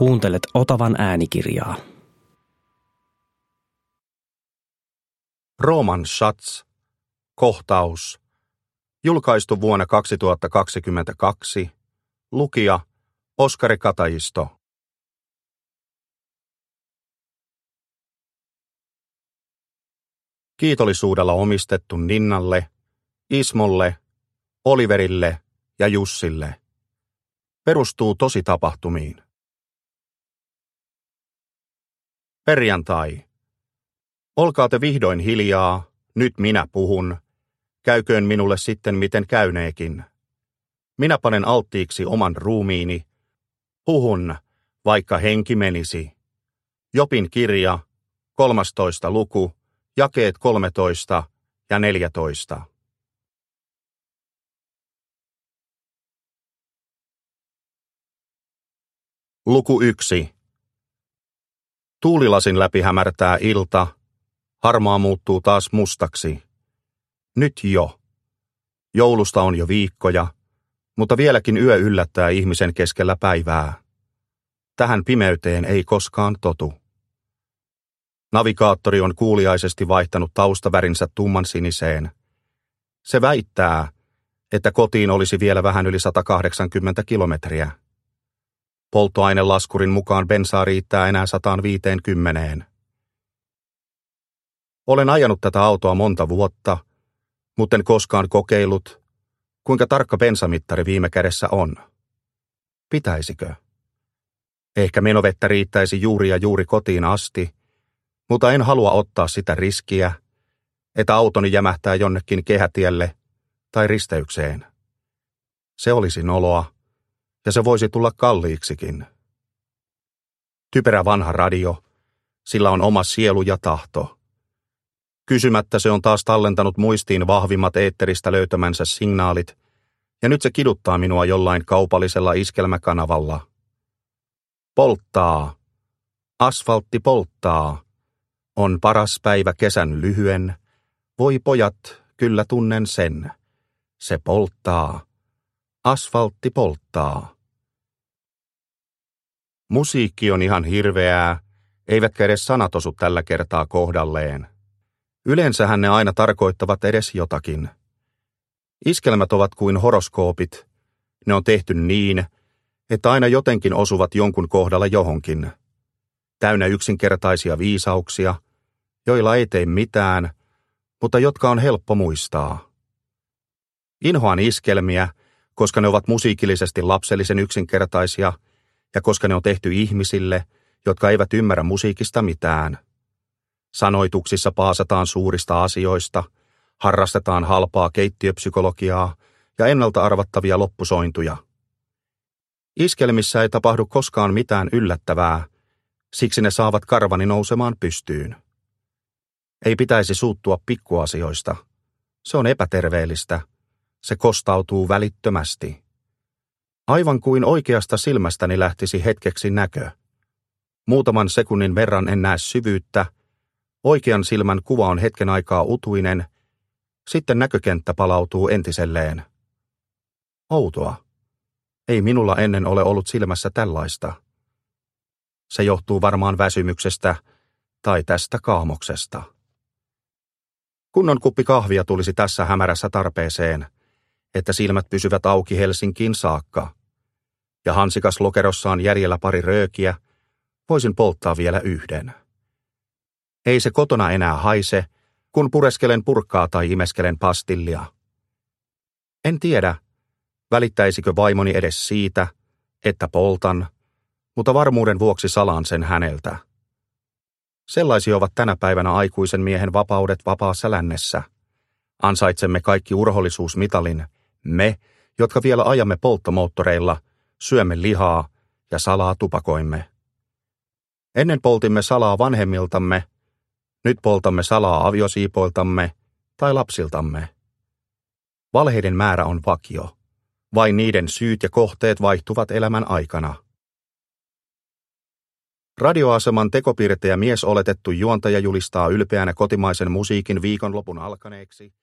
Kuuntelet Otavan äänikirjaa. Roman Schatz, kohtaus, julkaistu vuonna 2022, lukija Oskari Katajisto. Kiitollisuudella omistettu Ninnalle, Ismolle, Oliverille ja Jussille. Perustuu tositapahtumiin. Perjantai. Olkaa te vihdoin hiljaa, nyt minä puhun. Käyköön minulle sitten miten käyneekin. Minä panen alttiiksi oman ruumiini. Puhun, vaikka henki menisi. Jobin kirja, 13. luku, jakeet 13 ja 14. Luku 1. Tuulilasin läpi hämärtää ilta, harmaa muuttuu taas mustaksi. Nyt jo. Joulusta on jo viikkoja, mutta vieläkin yö yllättää ihmisen keskellä päivää. Tähän pimeyteen ei koskaan totu. Navigaattori on kuuliaisesti vaihtanut taustavärinsä tummansiniseen. Se väittää, että kotiin olisi vielä vähän yli 180 kilometriä. Polttoainelaskurin mukaan bensaa riittää enää 150. Olen ajanut tätä autoa monta vuotta, mutta en koskaan kokeillut, kuinka tarkka bensamittari viime kädessä on. Pitäisikö? Ehkä menovettä riittäisi juuri ja juuri kotiin asti, mutta en halua ottaa sitä riskiä, että autoni jämähtää jonnekin kehätielle tai risteykseen. Se olisi noloa, ja se voisi tulla kalliiksikin. Typerä vanha radio, sillä on oma sielu ja tahto. Kysymättä se on taas tallentanut muistiin vahvimmat eetteristä löytämänsä signaalit, ja nyt se kiduttaa minua jollain kaupallisella iskelmäkanavalla. Polttaa. Asfaltti polttaa. On paras päivä kesän lyhyen. Voi pojat, kyllä tunnen sen. Se polttaa. Asfaltti polttaa. Musiikki on ihan hirveää, eivätkä edes sanat osu tällä kertaa kohdalleen. Yleensähän ne aina tarkoittavat edes jotakin. Iskelmät ovat kuin horoskoopit. Ne on tehty niin, että aina jotenkin osuvat jonkun kohdalla johonkin. Täynnä yksinkertaisia viisauksia, joilla ei tee mitään, mutta jotka on helppo muistaa. Inhoan iskelmiä, koska ne ovat musiikillisesti lapsellisen yksinkertaisia ja koska ne on tehty ihmisille, jotka eivät ymmärrä musiikista mitään. Sanoituksissa paasataan suurista asioista, harrastetaan halpaa keittiöpsykologiaa ja ennalta arvattavia loppusointuja. Iskelmissä ei tapahdu koskaan mitään yllättävää, siksi ne saavat karvani nousemaan pystyyn. Ei pitäisi suuttua pikkuasioista. Se on epäterveellistä. Se kostautuu välittömästi. Aivan kuin oikeasta silmästäni lähtisi hetkeksi näkö. Muutaman sekunnin verran en näe syvyyttä. Oikean silmän kuva on hetken aikaa utuinen. Sitten näkökenttä palautuu entiselleen. Outoa. Ei minulla ennen ole ollut silmässä tällaista. Se johtuu varmaan väsymyksestä tai tästä kaamoksesta. Kunnon kuppi kahvia tulisi tässä hämärässä tarpeeseen, että silmät pysyvät auki Helsinkiin saakka. Ja hansikas lokerossaan järjellä pari röökiä, voisin polttaa vielä yhden. Ei se kotona enää haise, kun pureskelen purkkaa tai imeskelen pastillia. En tiedä, välittäisikö vaimoni edes siitä, että poltan, mutta varmuuden vuoksi salaan sen häneltä. Sellaisia ovat tänä päivänä aikuisen miehen vapaudet vapaassa lännessä. Ansaitsemme kaikki urhollisuusmitalin, me, jotka vielä ajamme polttomoottoreilla, syömme lihaa ja salaa tupakoimme. Ennen poltimme salaa vanhemmiltamme, nyt poltamme salaa aviosiipoiltamme tai lapsiltamme. Valheiden määrä on vakio. Vain niiden syyt ja kohteet vaihtuvat elämän aikana. Radioaseman tekopirteä mies oletettu juontaja julistaa ylpeänä kotimaisen musiikin viikonlopun alkaneeksi.